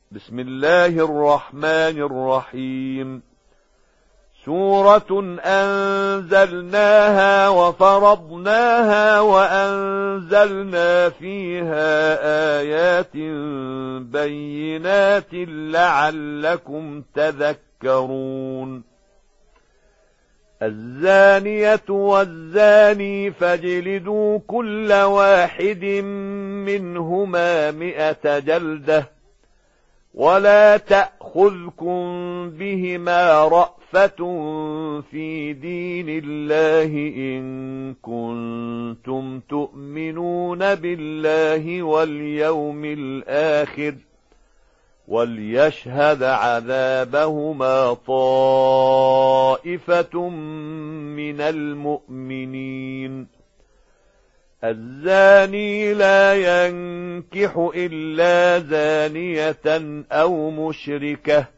بسم الله الرحمن الرحيم. سورة أنزلناها وفرضناها وأنزلنا فيها آيات بينات لعلكم تذكرون. الزانية والزاني فاجلدوا كل واحد منهما 100 جلدة، ولا تأخذكم بهما رأفة في دين الله إن كنتم تؤمنون بالله واليوم الآخر، وليشهد عذابهما طائفة من المؤمنين. الزاني لا ينكح إلا زانية أو مشركة،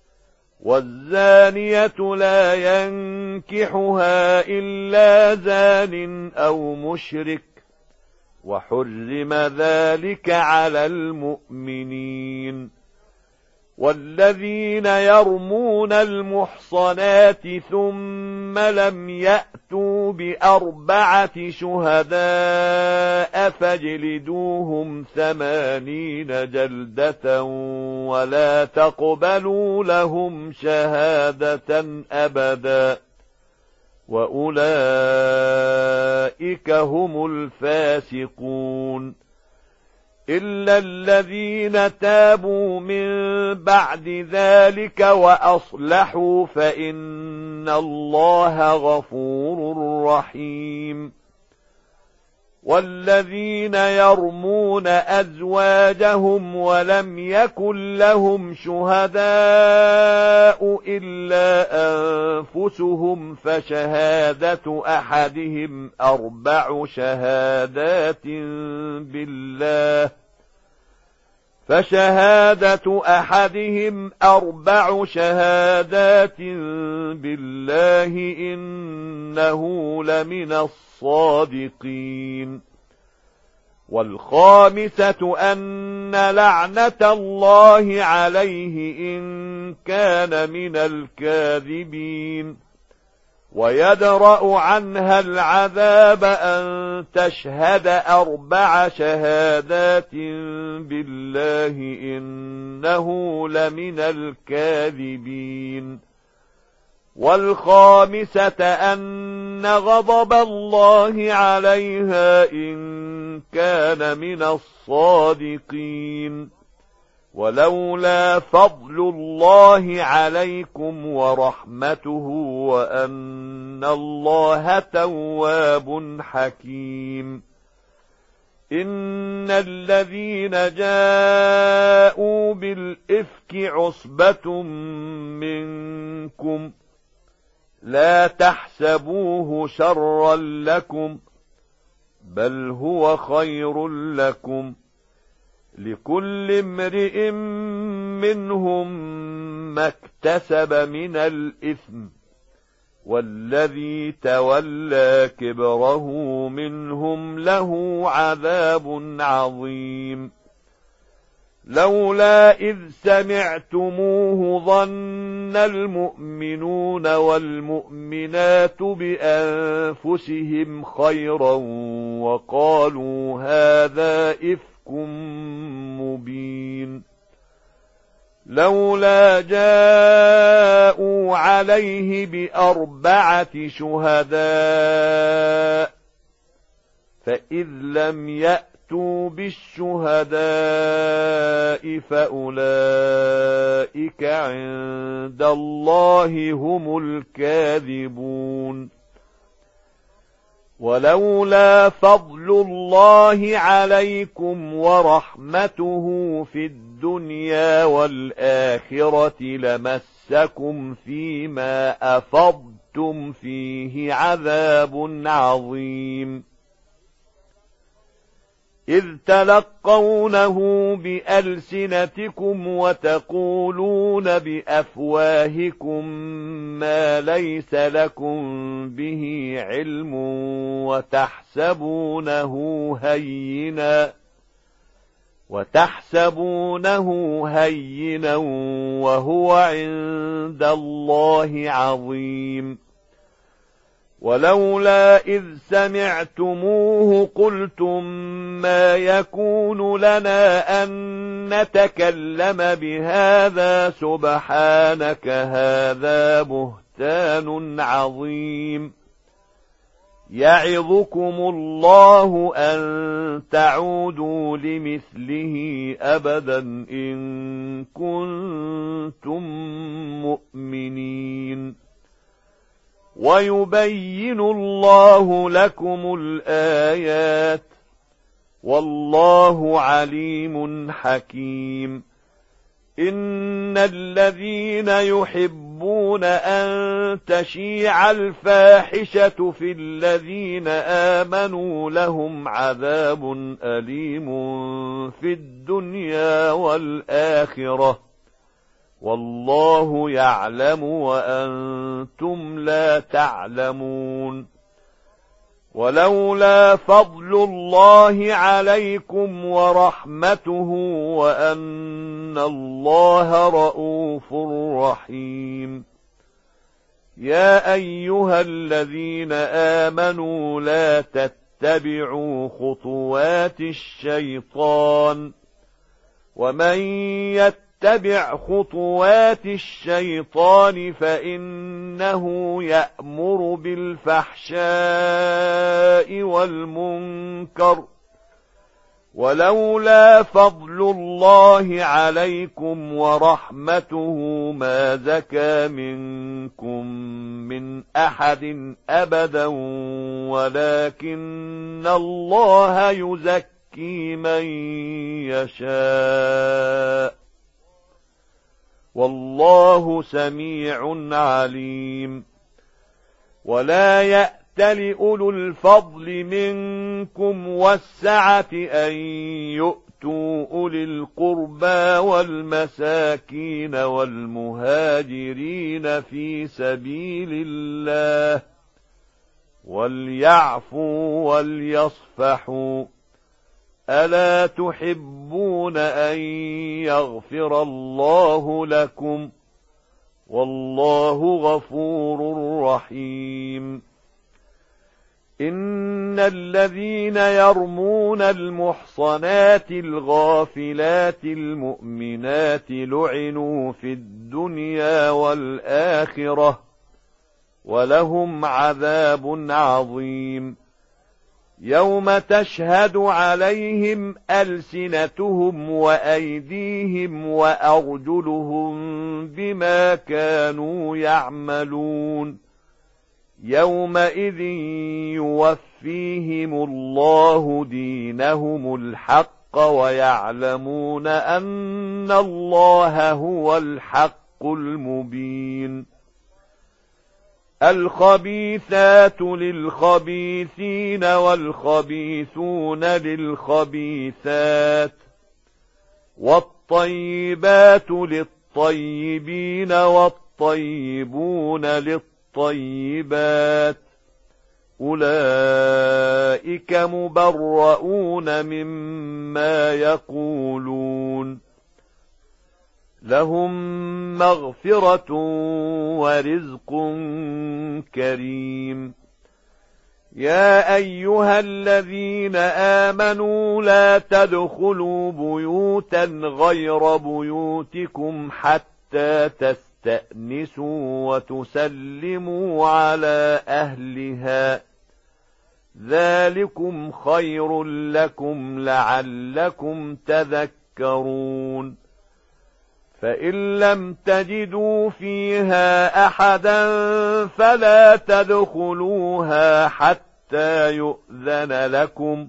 والزانية لا ينكحها إلا زان أو مشرك، وحرم ذلك على المؤمنين. والذين يرمون المحصنات ثم لم يأتوا ب4 شهداء فاجلدوهم 80 جلدة، ولا تقبلوا لهم شهادة أبدا، وأولئك هم الفاسقون. إلا الذين تابوا من بعد ذلك وأصلحوا فإن الله غفور رحيم. والذين يرمون أزواجهم ولم يكن لهم شهداء إلا أنفسهم فشهادة أحدهم 4 شهادات بالله إنه لمن الصادقين. والخامسة أن لعنة الله عليه إن كان من الكاذبين. ويدرأ عنها العذاب أن تشهد 4 شهادات بالله إنه لمن الكاذبين. والخامسة أن غضب الله عليها إن كان من الصادقين. ولولا فضل الله عليكم ورحمته وأن الله تواب حكيم. إن الذين جاءوا بالإفك عصبة منكم لا تحسبوه شرا لكم، بل هو خير لكم، لكل امرئ منهم ما اكتسب من الإثم، والذي تولى كبره منهم له عذاب عظيم. لولا إذ سمعتموه ظن المؤمنون والمؤمنات بأنفسهم خيرا وقالوا هذا إفك مبين. لولا جاءوا عليه ب4 شهداء، فإذ لم يأتوا بالشهداء فأولئك عند الله هم الكاذبون. ولولا فضل الله عليكم ورحمته في الدنيا والآخرة لمسكم فيما أفضتم فيه عذاب عظيم. إذ تلقونه بألسنتكم وتقولون بأفواهكم ما ليس لكم به علم وتحسبونه هينا وتحسبونه هينا وهو عند الله عظيم. ولولا إذ سمعتموه قلتم ما يكون لنا أن نتكلم بهذا سبحانك هذا بهتان عظيم. يعظكم الله أن تعودوا لمثله أبدا إن كنتم مؤمنين. ويبين الله لكم الآيات والله عليم حكيم. إن الذين يحبون أن تشيع الفاحشة في الذين آمنوا لهم عذاب أليم في الدنيا والآخرة والله يعلم وأنتم لا تعلمون. ولولا فضل الله عليكم ورحمته وأن الله رءوف رحيم. يا أيها الذين آمنوا لا تتبعوا خطوات الشيطان ومن يتبع خطوات الشيطان فإنه يأمر بالفحشاء والمنكر. ولولا فضل الله عليكم ورحمته ما زكى منكم من أحد أبدا ولكن الله يزكي من يشاء والله سميع عليم. ولا يأتل أولو الفضل منكم والسعة أن يؤتوا أولي القربى والمساكين والمهاجرين في سبيل الله وليعفوا وليصفحوا. ألا تحبون أن يغفر الله لكم والله غفور رحيم. إن الذين يرمون المحصنات الغافلات المؤمنات لعنوا في الدنيا والآخرة ولهم عذاب عظيم. يوم تشهد عليهم ألسنتهم وأيديهم وأرجلهم بما كانوا يعملون. يومئذ يوفيهم الله دينهم الحق ويعلمون أن الله هو الحق المبين. الخبيثات للخبيثين والخبيثون للخبيثات والطيبات للطيبين والطيبون للطيبات أولئك مبرؤون مما يقولون لهم مغفرة ورزق كريم. يا أيها الذين آمنوا لا تدخلوا بيوتا غير بيوتكم حتى تستأنسوا وتسلموا على أهلها ذلكم خير لكم لعلكم تذكرون. فإن لم تجدوا فيها أحدا فلا تدخلوها حتى يؤذن لكم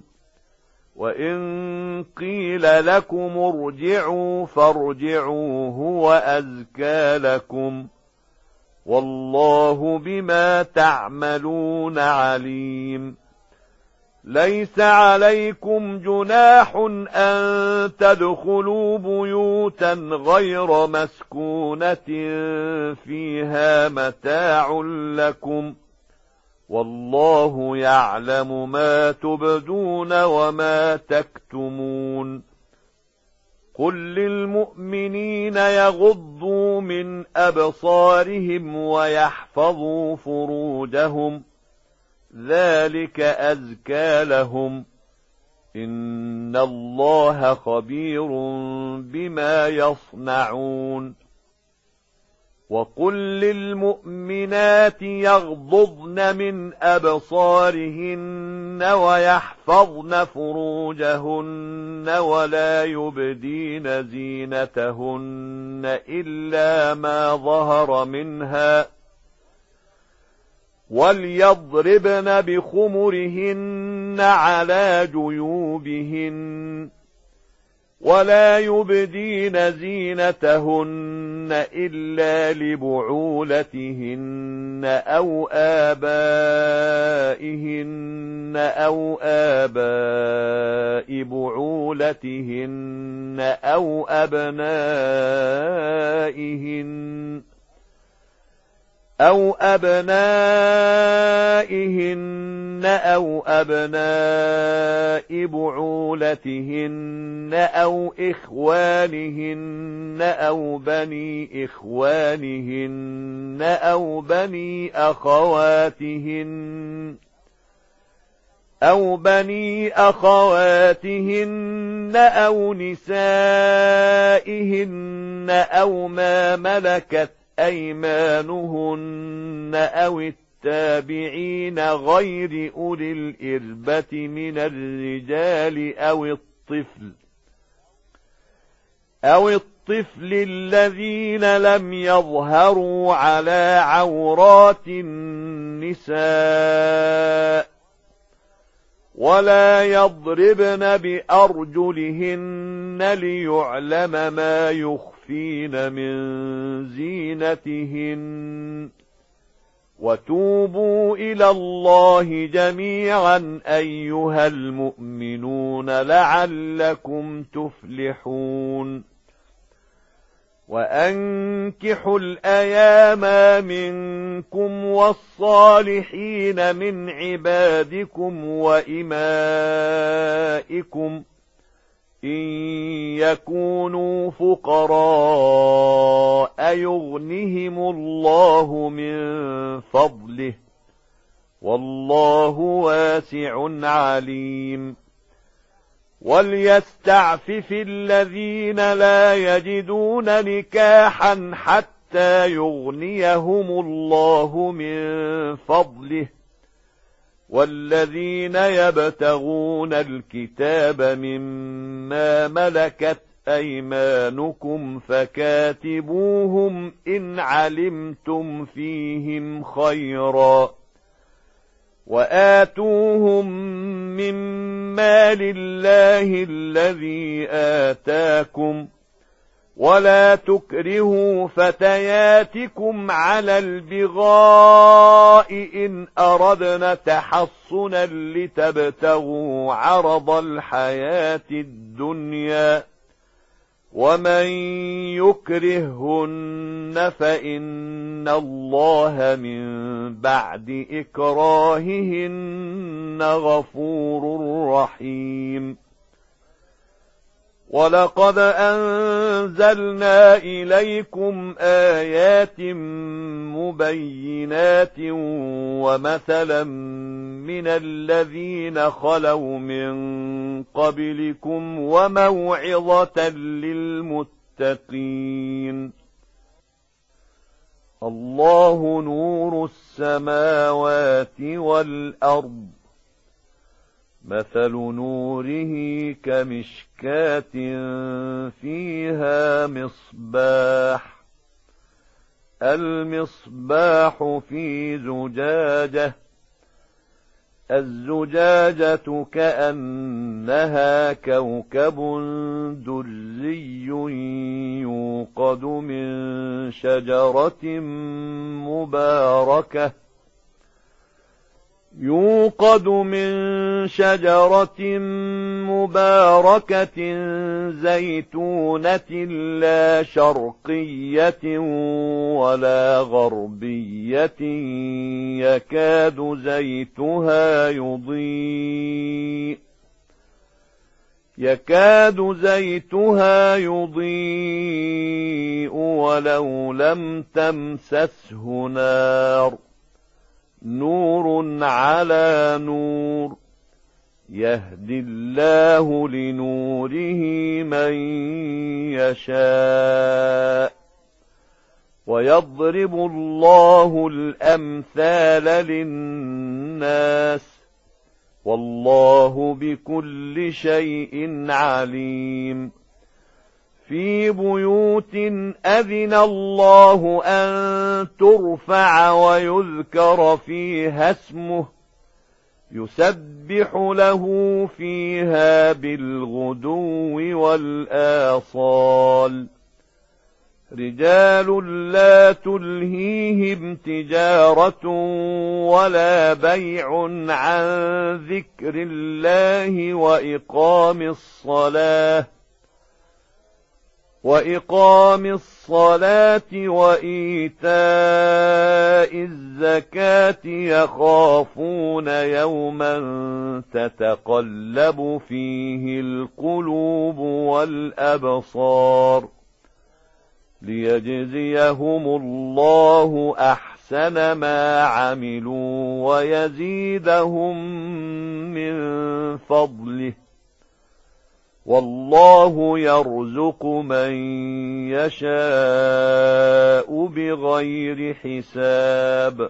وإن قيل لكم ارجعوا فارجعوا هو أزكى لكم والله بما تعملون عليم. ليس عليكم جناح أن تدخلوا بيوتا غير مسكونة فيها متاع لكم والله يعلم ما تبدون وما تكتمون. قل للمؤمنين يغضوا من أبصارهم ويحفظوا فروجهم ذلك أزكى لهم إن الله خبير بما يصنعون وقل للمؤمنات يغضضن من أبصارهن ويحفظن فروجهن ولا يبدين زينتهن إلا ما ظهر منها وليضربن بخمرهن على جيوبهن ولا يبدين زينتهن إلا لبعولتهن أو آبائهن أو آباء بعولتهن أو أبنائهن أو أبناء بعولتهن أو إخوانهن أو بني إخوانهن أو بني أخواتهن أو نسائهن أو ما ملكت أيمانهن أو التابعين غير أولي الإربة من الرجال أو الطفل الذين لم يظهروا على عورات النساء ولا يضربن بأرجلهن ليعلم ما يخفين من زينتهن وتوبوا إلى الله جميعا أيها المؤمنون لعلكم تفلحون وأنكحوا الأيام منكم والصالحين من عبادكم وإمائكم إن يكونوا فقراء يغنهم الله من فضله والله واسع عليم وليستعفف الذين لا يجدون نكاحا حتى يغنيهم الله من فضله والذين يبتغون الكتاب مما ملكت أيمانكم فكاتبوهم إن علمتم فيهم خيرا وآتوهم من مال الله الذي آتاكم ولا تكرهوا فتياتكم على البغاء إن أردنا تحصنا لتبتغوا عرض الحياة الدنيا ومن يكرهن فإن الله من بعد إكراههن غفور رحيم ولقد أنزلنا إليكم آيات مبينات ومثلا من الذين خلوا من قبلكم وموعظة للمتقين الله نور السماوات والأرض مثل نوره كمشكاة فيها مصباح المصباح في زجاجة الزجاجة كأنها كوكب دري يوقد من شجرة مباركة زيتونة لا شرقية ولا غربية يكاد زيتها يضيء ولو لم تمسسه نار نور على نور يهدي الله لنوره من يشاء ويضرب الله الأمثال للناس والله بكل شيء عليم في بيوت أذن الله أن ترفع ويذكر فيها اسمه يسبح له فيها بالغدو والآصال رجال لا تلهيهم تجارة ولا بيع عن ذكر الله وإقام الصلاة وإيتاء الزكاة يخافون يوما تتقلب فيه القلوب والأبصار ليجزيهم الله أحسن ما عملوا ويزيدهم من فضله والله يرزق من يشاء بغير حساب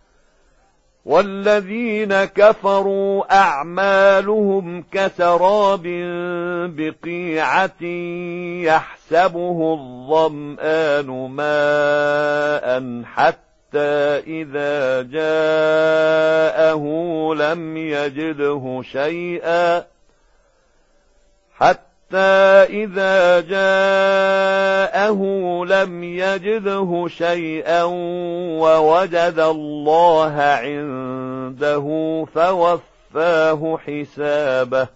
والذين كفروا أعمالهم كسراب بقيعة يحسبه الظمآن ماء حتى إذا جاءه لم يجده شيئا ووجد الله عنده فوفاه حسابه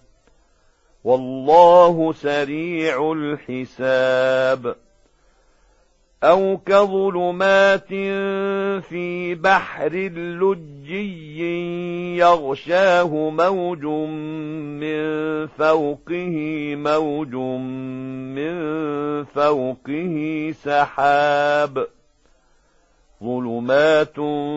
والله سريع الحساب أو كظلمات في بحر لجي يغشاه موج من فوقه سحاب ظلمات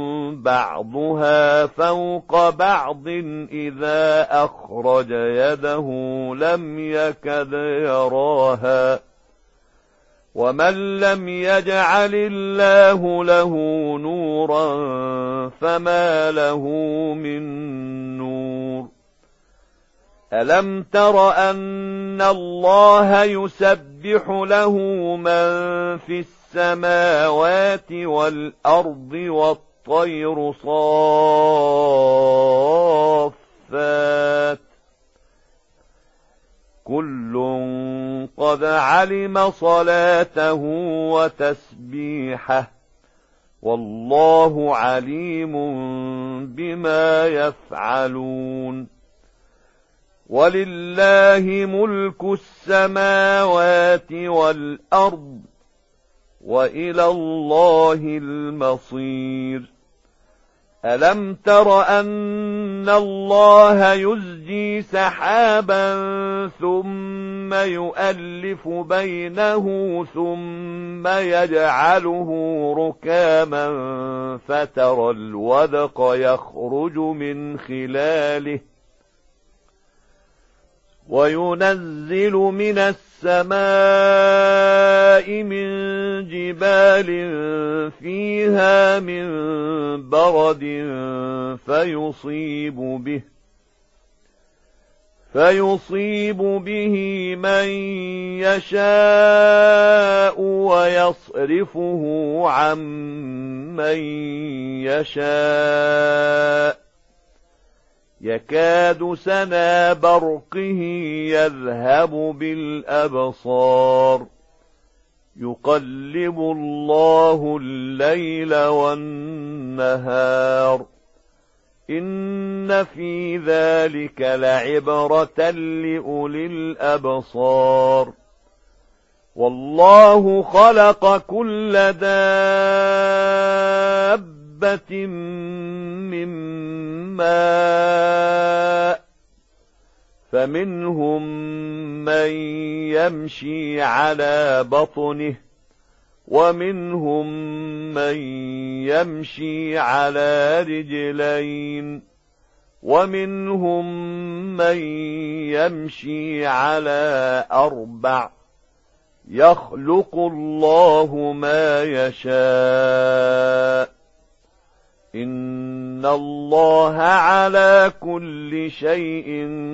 بعضها فوق بعض إذا أخرج يده لم يكد يراها ومن لم يجعل الله له نورا فما له من نور ألم تر أن الله يسبح له من في السماوات والأرض والطير صافات كل قد علم صلاته وتسبيحه والله عليم بما يفعلون ولله ملك السماوات والأرض وإلى الله المصير ألم تر أن الله يزجي سحابا ثم يؤلف بينه ثم يجعله ركاما فترى الودق يخرج من خلاله وينزل من السماء من جبال فيها من برد فيصيب به من يشاء ويصرفه عن من يشاء يكاد سنا برقه يذهب بالأبصار يقلب الله الليل والنهار إن في ذلك لعبرة لأولي الأبصار والله خلق كل دابة من ماء فمنهم من يمشي على بطنه ومنهم من يمشي على رجلين ومنهم من يمشي على 4 يخلق الله ما يشاء إن الله على كل شيء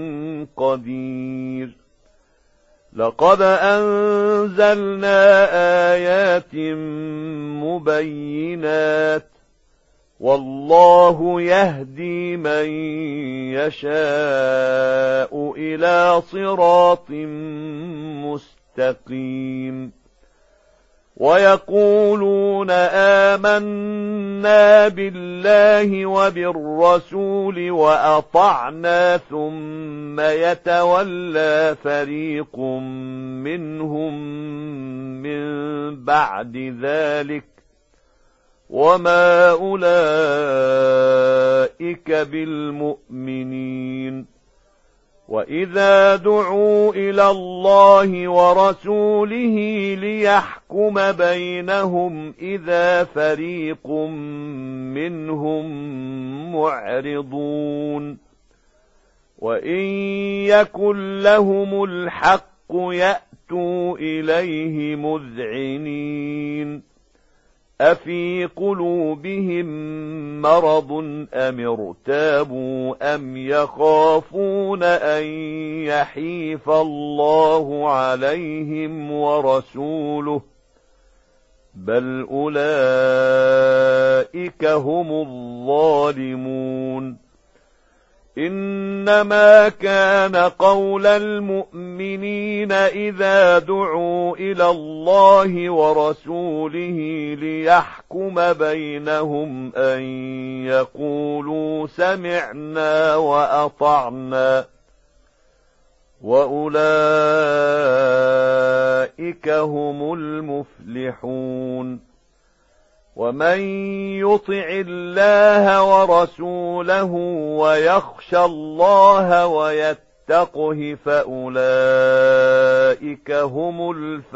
قدير لقد أنزلنا آيات مبينات والله يهدي من يشاء إلى صراط مستقيم ويقولون آمنا بالله وبالرسول وأطعنا ثم يتولى فريق منهم من بعد ذلك وما أولئك بالمؤمنين وإذا دعوا إلى الله ورسوله ليحكم بينهم إذا فريق منهم معرضون وإن يكن لهم الحق يأتوا إليه مذعنين أفي قلوبهم مرض أم ارتابوا أم يخافون أن يحيف الله عليهم ورسوله بل أولئك هم الظالمون إنما كان قول المؤمنين إذا دعوا إلى الله ورسوله ليحكم بينهم أن يقولوا سمعنا وأطعنا وأولئك هم المفلحون ومن يطع الله ورسوله ويخشى الله ويتقه فأولئك هم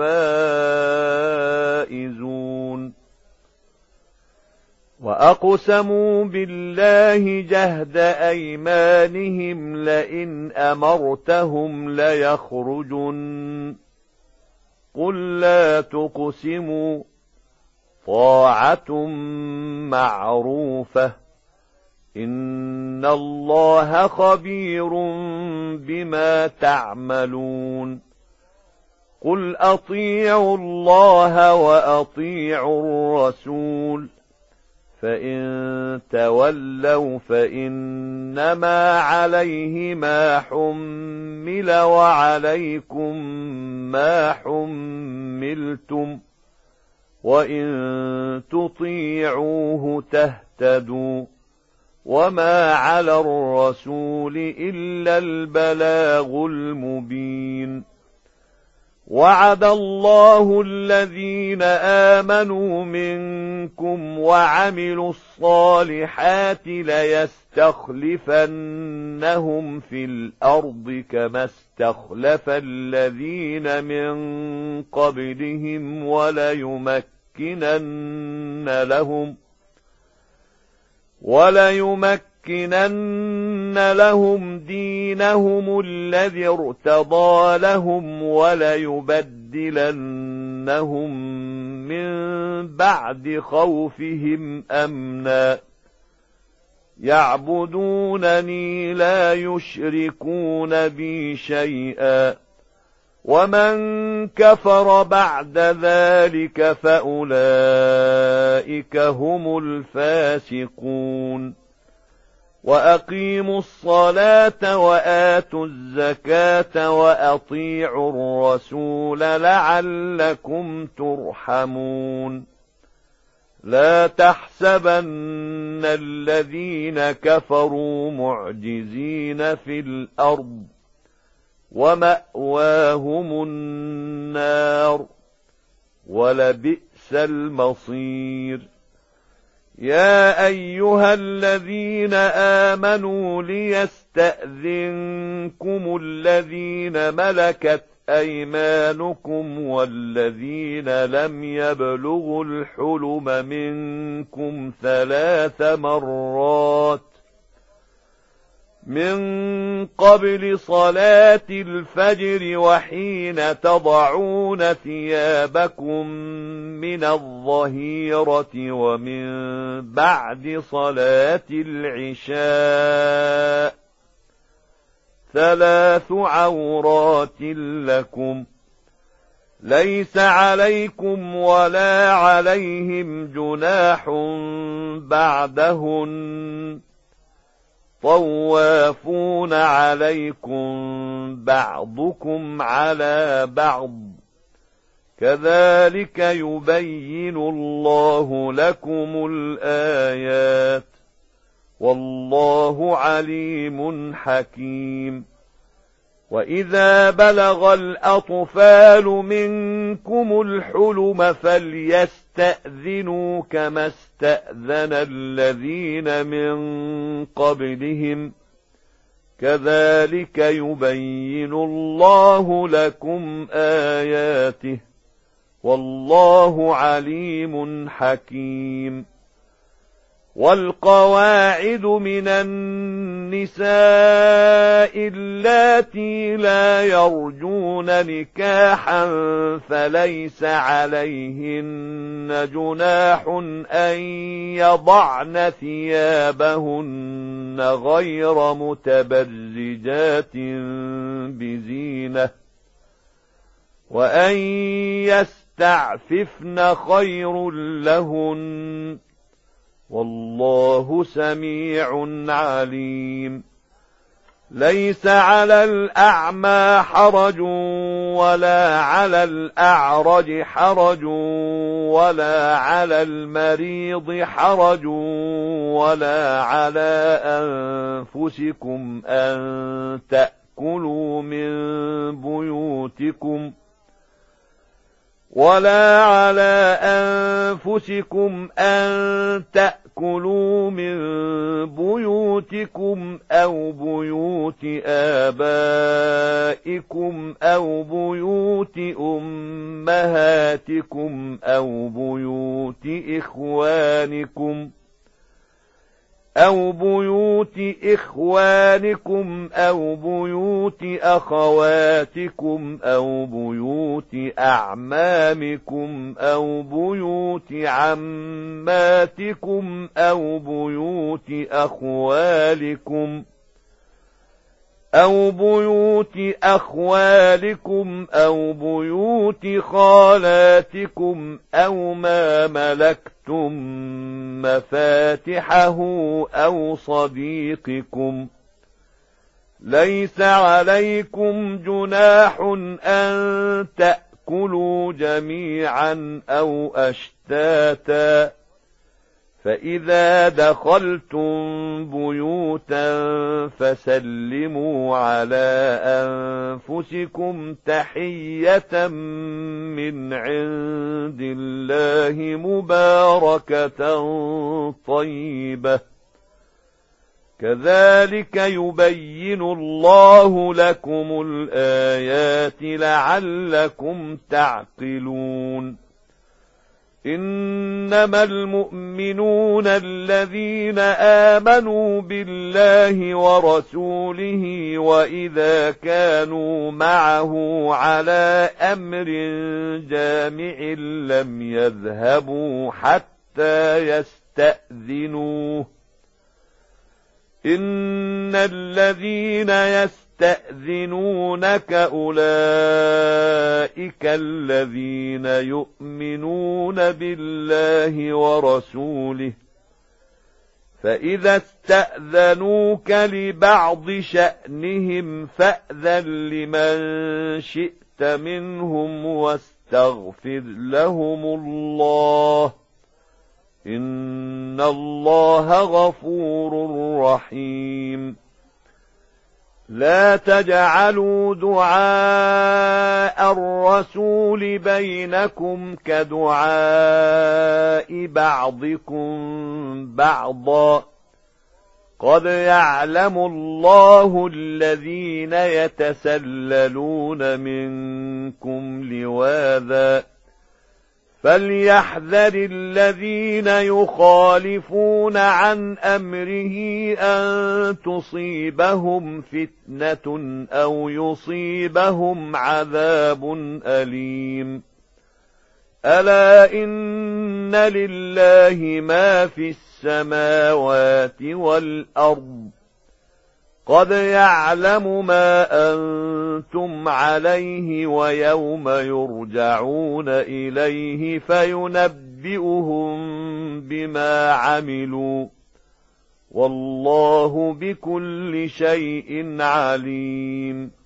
الفائزون وأقسموا بالله جهد أيمانهم لئن أمرتهم ليخرجن قل لا تقسموا طاعة معروفة إن الله خبير بما تعملون قل أطيعوا الله وأطيعوا الرسول فإن تولوا فإنما عليه ما حمل وعليكم ما حملتم وإن تطيعوه تهتدوا وما على الرسول إلا البلاغ المبين وعد الله الذين آمنوا منكم وعملوا الصالحات ليستخلفنهم في الأرض كما استخلف الذين من قبلهم وليمكنن لهم دينهم الذي ارتضى لهم وليبدلنهم من بعد خوفهم أمنا يعبدونني لا يشركون بي شيئا ومن كفر بعد ذلك فأولئك هم الفاسقون وأقيموا الصلاة وآتوا الزكاة وأطيعوا الرسول لعلكم ترحمون لا تحسبن الذين كفروا معجزين في الأرض ومأواهم النار ولبئس المصير يا أيها الذين آمنوا ليستأذنكم الذين ملكت أيمانكم والذين لم يبلغوا الحلم منكم 3 مرات من قبل صلاة الفجر وحين تضعون ثيابكم من الظهيرة ومن بعد صلاة العشاء 3 عورات لكم ليس عليكم ولا عليهم جناح بعدهن طوافون عليكم بعضكم على بعض كذلك يبين الله لكم الآيات والله عليم حكيم وإذا بلغ الأطفال منكم الحلم فليستأذنوا كما استأذن الذين من قبلهم كذلك يبين الله لكم آياته والله عليم حكيم والقواعد من النساء اللاتي لا يرجون نكاحا فليس عليهن جناح أن يضعن ثيابهن غير متبرجات بزينة وأن يستعففن خير لهن والله سميع عليم ليس على الأعمى حرج ولا على الأعرج حرج ولا على المريض حرج ولا على أنفسكم أن تأكلوا من بيوتكم أو بيوت آبائكم أو بيوت أمهاتكم أو بيوت إخوانكم أو بيوت أخواتكم أو بيوت أعمامكم أو بيوت عماتكم أو بيوت أخوالكم أو بيوت خالاتكم أو ما ملكتم مفاتحه أو صديقكم ليس عليكم جناح أن تأكلوا جميعا أو أشتاتا فإذا دخلتم بيوتا فسلموا على أنفسكم تحية من عند الله مباركة طيبة كذلك يبين الله لكم الآيات لعلكم تعقلون إنما المؤمنون الذين آمنوا بالله ورسوله وإذا كانوا معه على أمر جامع لم يذهبوا حتى يستأذنوه إن الذين يستأذنونك أولئك الذين يؤمنون بالله ورسوله فإذا استأذنوك لبعض شأنهم فأذن لمن شئت منهم واستغفر لهم الله إن الله غفور رحيم لا تجعلوا دعاء الرسول بينكم كدعاء بعضكم بعضا قد يعلم الله الذين يتسللون منكم لواذا فليحذر الذين يخالفون عن أمره أن تصيبهم فتنة أو يصيبهم عذاب أليم ألا إن لله ما في السماوات والأرض قد يعلم ما أنتم عليه ويوم يرجعون إليه فينبئهم بما عملوا والله بكل شيء عليم